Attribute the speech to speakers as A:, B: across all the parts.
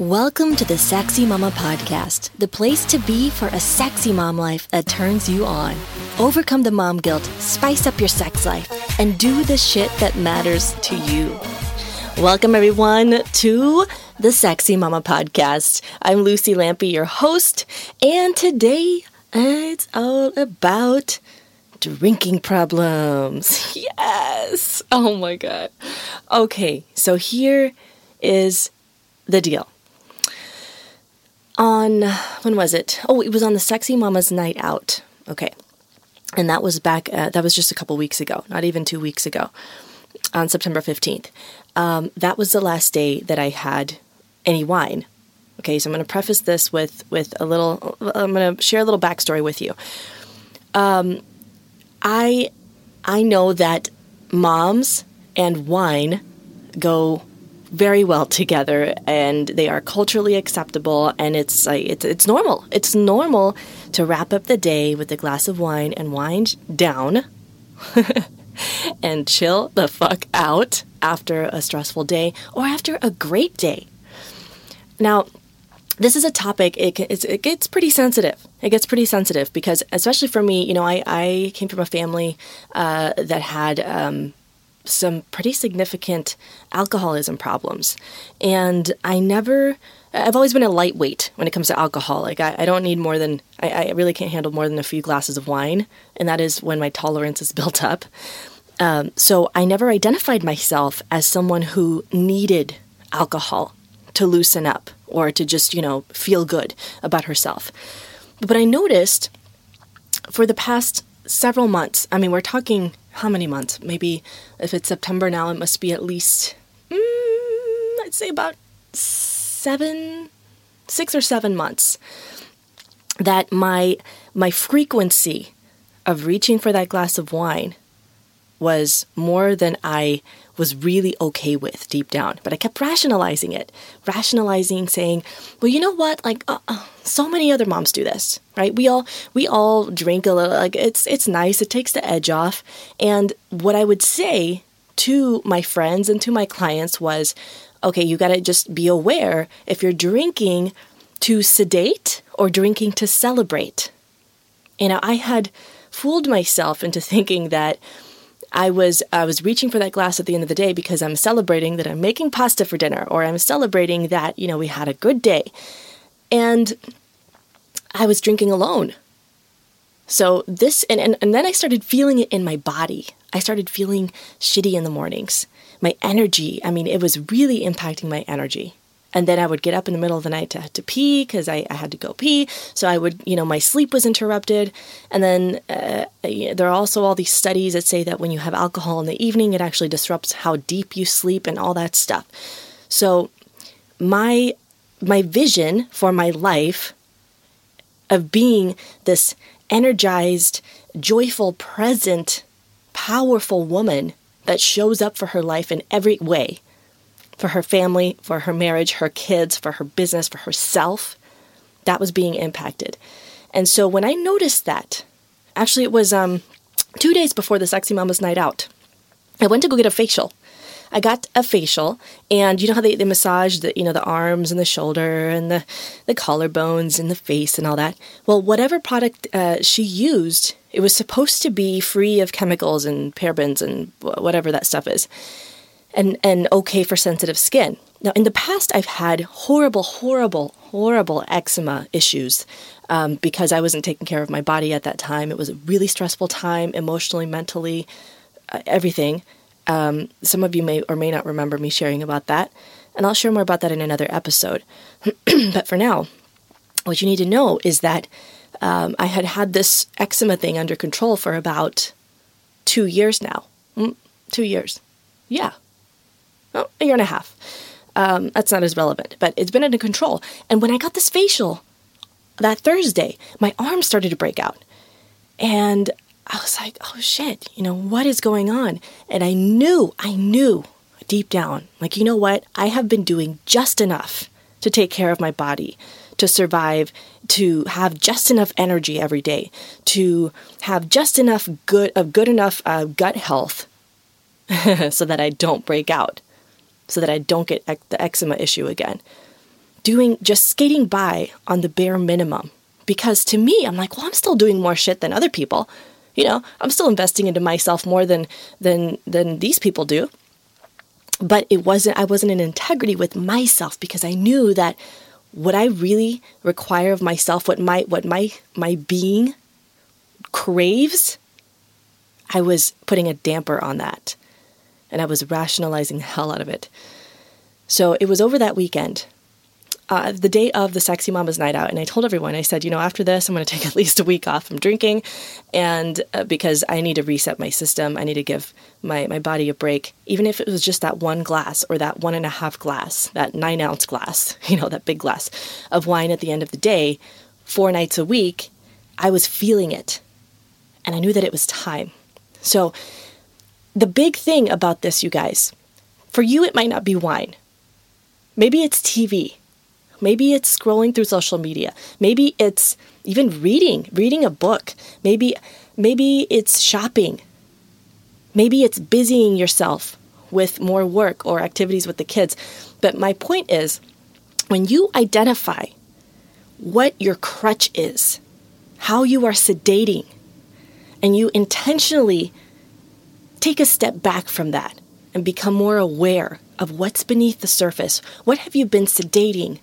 A: Welcome to the Sexy Mama Podcast, the place to be for a sexy mom life that turns you on. Overcome the mom guilt, spice up your sex life, and do the shit that matters to you. Welcome, everyone, to the Sexy Mama Podcast. I'm Lucy Lampe, your host, and today it's all about drinking problems. Yes! Oh my God. Okay, so here is the deal. When was it? Oh, it was on the Sexy Mama's Night Out. Okay. And that was that was just a couple weeks ago, not even 2 weeks ago, on September 15th. That was the last day that I had any wine. Okay, so I'm going to preface this with a little, I'm going to share a little backstory with you. I know that moms and wine go very well together, and they are culturally acceptable, and it's normal. It's normal to wrap up the day with a glass of wine and wind down and chill the fuck out after a stressful day or after a great day. Now, this is a topic, it gets pretty sensitive. It gets pretty sensitive because, especially for me, you know, I came from a family that had some pretty significant alcoholism problems. And I've always been a lightweight when it comes to alcohol. Like I don't need more than, I really can't handle more than a few glasses of wine. And that is when my tolerance is built up. So I never identified myself as someone who needed alcohol to loosen up or to just, you know, feel good about herself. But I noticed for the past several months, I mean, we're talking how many months? Maybe if it's September now, it must be at least, I'd say about 6 or 7 months, that my frequency of reaching for that glass of wine was more than I was really okay with deep down. But I kept rationalizing, saying, well, you know what? Like, so many other moms do this, right? We all drink a little, like it's nice. It takes the edge off. And what I would say to my friends and to my clients was, okay, you got to just be aware if you're drinking to sedate or drinking to celebrate. You know, I had fooled myself into thinking that I was reaching for that glass at the end of the day because I'm celebrating that I'm making pasta for dinner, or I'm celebrating that, you know, we had a good day. And I was drinking alone. So this, and then I started feeling it in my body. I started feeling shitty in the mornings. My energy, I mean, it was really impacting my energy. And then I would get up in the middle of the night to pee because I had to go pee. So I would, you know, my sleep was interrupted. And then there are also all these studies that say that when you have alcohol in the evening, it actually disrupts how deep you sleep and all that stuff. So my vision for my life of being this energized, joyful, present, powerful woman that shows up for her life in every way, for her family, for her marriage, her kids, for her business, for herself, that was being impacted. And so when I noticed that, actually it was 2 days before the Sexy Mama's Night Out, I went to go get a facial. I got a facial, and you know how they massage the arms and the shoulder and the collarbones and the face and all that? Well, whatever product she used, it was supposed to be free of chemicals and parabens and whatever that stuff is. And okay for sensitive skin. Now, in the past, I've had horrible eczema issues because I wasn't taking care of my body at that time. It was a really stressful time, emotionally, mentally, everything. Some of you may or may not remember me sharing about that, and I'll share more about that in another episode. But for now, what you need to know is that I had this eczema thing under control for about 2 years now. 2 years. Yeah. Oh, a year and a half. That's not as relevant, but it's been under control. And when I got this facial that Thursday, my arm started to break out. And I was like, oh shit, you know, what is going on? And I knew deep down, like, you know what? I have been doing just enough to take care of my body, to survive, to have just enough energy every day, to have just enough good enough gut health so that I don't break out, so that I don't get the eczema issue again. just skating by on the bare minimum. Because to me, I'm like, well, I'm still doing more shit than other people. I'm still investing into myself more than these people do. But I wasn't in integrity with myself, because I knew that what I really require of myself, what my being craves, I was putting a damper on that. And I was rationalizing the hell out of it. So it was over that weekend, the day of the Sexy Mama's Night Out. And I told everyone, I said, after this, I'm going to take at least a week off from drinking. And because I need to reset my system, I need to give my body a break. Even if it was just that one glass or that 1.5 glass, that 9-ounce glass, that big glass of wine at the end of the day, 4 nights a week, I was feeling it. And I knew that it was time. So the big thing about this, you guys, for you, it might not be wine. Maybe it's TV. Maybe it's scrolling through social media. Maybe it's even reading a book. Maybe it's shopping. Maybe it's busying yourself with more work or activities with the kids. But my point is, when you identify what your crutch is, how you are sedating, and you intentionally take a step back from that and become more aware of what's beneath the surface. What have you been sedating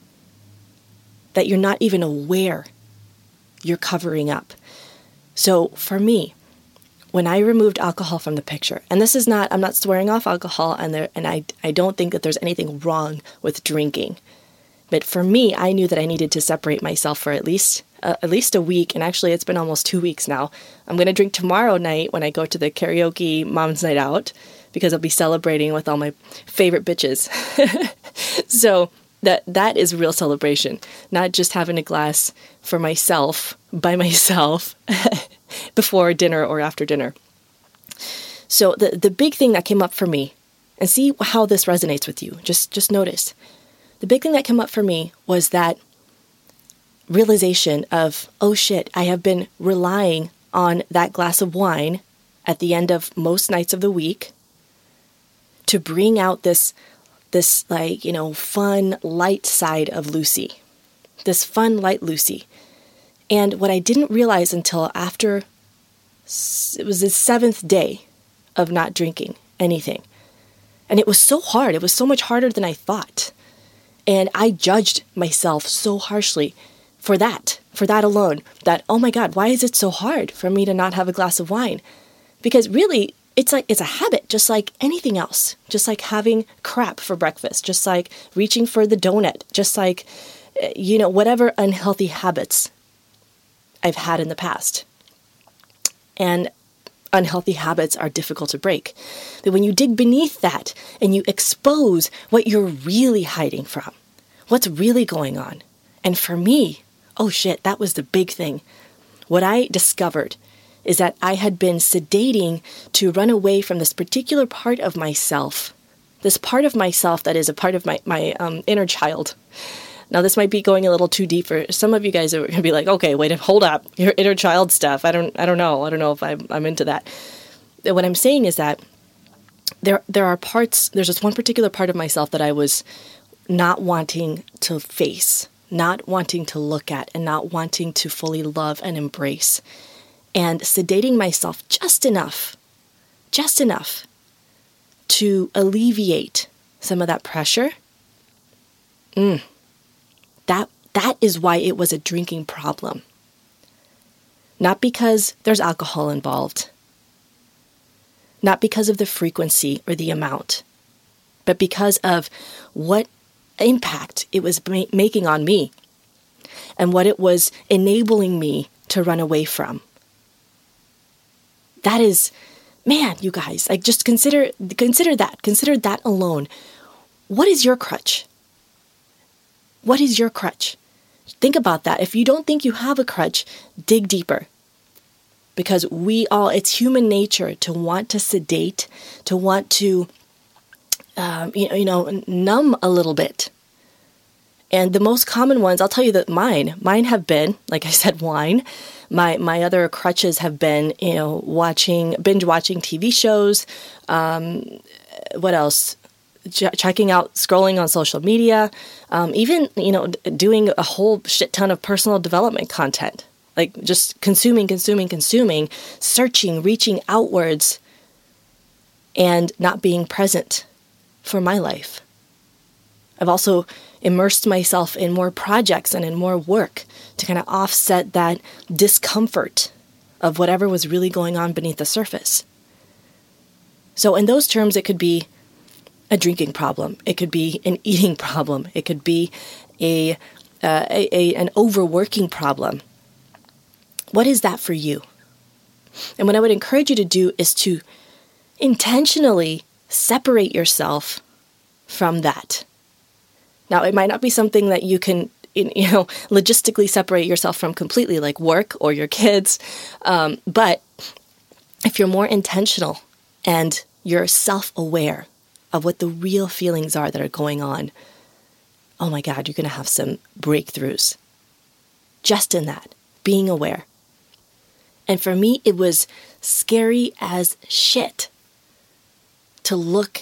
A: that you're not even aware you're covering up? So for me, when I removed alcohol from the picture, and this is not, I'm not swearing off alcohol, and I don't think that there's anything wrong with drinking. But for me, I knew that I needed to separate myself for at least a week. And actually, it's been almost 2 weeks now. I'm going to drink tomorrow night when I go to the karaoke mom's night out, because I'll be celebrating with all my favorite bitches. So that is real celebration, not just having a glass for myself, by myself, before dinner or after dinner. So the big thing that came up for me, and see how this resonates with you, just notice. The big thing that came up for me was that realization of, oh shit, I have been relying on that glass of wine at the end of most nights of the week to bring out this fun, light side of Lucy. This fun, light Lucy. And what I didn't realize until after, it was the 7th day of not drinking anything. And it was so hard. It was so much harder than I thought. And I judged myself so harshly for that alone, that, oh my God, why is it so hard for me to not have a glass of wine? Because really, it's a habit, just like anything else, just like having crap for breakfast, just like reaching for the donut, just like, whatever unhealthy habits I've had in the past. And unhealthy habits are difficult to break. But when you dig beneath that and you expose what you're really hiding from, what's really going on. And for me, oh shit, that was the big thing. What I discovered is that I had been sedating to run away from this particular part of myself, this part of myself that is a part of my inner child. Now, this might be going a little too deep for some of you guys. Are going to be like, okay, wait, hold up, your inner child stuff. I don't know if I'm into that. What I'm saying is that there are parts. There's this one particular part of myself that I was not wanting to face, not wanting to look at, and not wanting to fully love and embrace, and sedating myself just enough to alleviate some of that pressure. That is why it was a drinking problem. Not because there's alcohol involved, not because of the frequency or the amount, but because of what impact it was making on me and what it was enabling me to run away from. That is, man, you guys, like, just consider that alone. What is your crutch? What is your crutch? Think about that. If you don't think you have a crutch, dig deeper. Because it's human nature to want to sedate, to want to, numb a little bit. And the most common ones, I'll tell you that mine have been, like I said, wine. My other crutches have been, binge watching TV shows. What else? checking out, scrolling on social media, even, doing a whole shit ton of personal development content, like just consuming, searching, reaching outwards, and not being present for my life. I've also immersed myself in more projects and in more work to kind of offset that discomfort of whatever was really going on beneath the surface. So in those terms, it could be a drinking problem. It could be an eating problem. It could be an overworking problem. What is that for you? And what I would encourage you to do is to intentionally separate yourself from that. Now, it might not be something that you can, logistically separate yourself from completely, like work or your kids. But if you're more intentional and you're self-aware of what the real feelings are that are going on, oh my God, you're going to have some breakthroughs. Just in that, being aware. And for me, it was scary as shit to look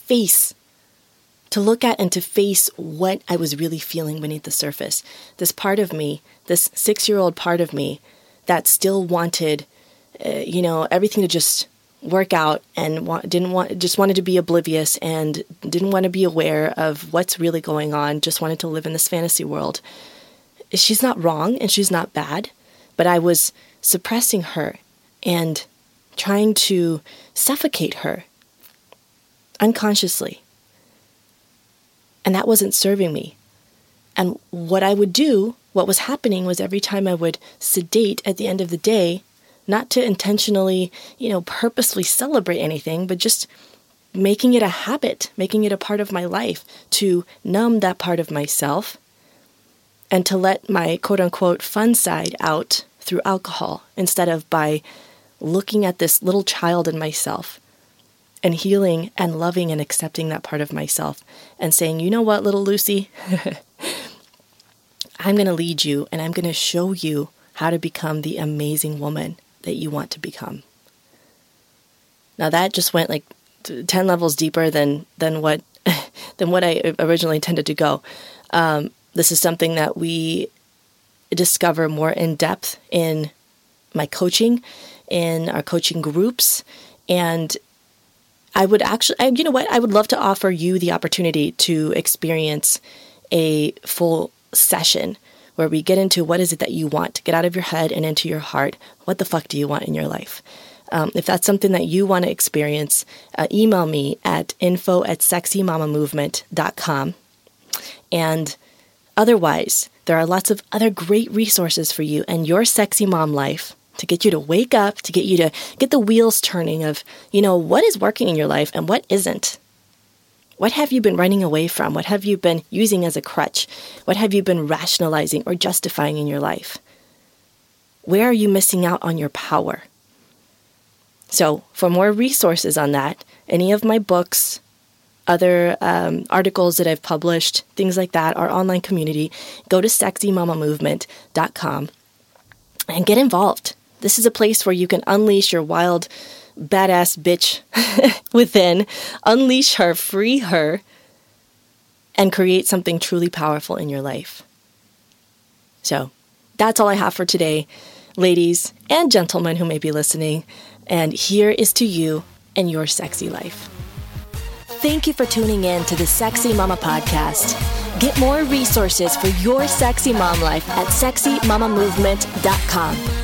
A: at and to face what I was really feeling beneath the surface. This part of me, this 6-year-old part of me that still wanted, everything to just work out and just wanted to be oblivious and didn't want to be aware of what's really going on, just wanted to live in this fantasy world. She's not wrong and she's not bad, but I was suppressing her and trying to suffocate her unconsciously. And that wasn't serving me. And what I would do, what was happening was every time I would sedate at the end of the day, not to intentionally, purposely celebrate anything, but just making it a habit, making it a part of my life, to numb that part of myself and to let my quote-unquote fun side out through alcohol instead of by looking at this little child in myself and healing and loving and accepting that part of myself and saying, you know what, little Lucy, I'm going to lead you and I'm going to show you how to become the amazing woman that you want to become. Now that just went like 10 levels deeper than what I originally intended to go. This is something that we discover more in depth in my coaching, in our coaching groups, and I would love to offer you the opportunity to experience a full session where we get into what is it that you want, get out of your head and into your heart. What the fuck do you want in your life? If that's something that you want to experience, email me at info@sexymamamovement.com. And otherwise, there are lots of other great resources for you and your sexy mom life to get you to wake up, to get you to get the wheels turning of, what is working in your life and what isn't. What have you been running away from? What have you been using as a crutch? What have you been rationalizing or justifying in your life? Where are you missing out on your power? So for more resources on that, any of my books, other articles that I've published, things like that, our online community, go to sexymamamovement.com and get involved. This is a place where you can unleash your wild, badass bitch within, unleash her, free her, and create something truly powerful in your life. So that's all I have for today, ladies and gentlemen who may be listening. And here is to you and your sexy life. Thank you for tuning in to the Sexy Mama Podcast. Get more resources for your sexy mom life at sexymamamovement.com.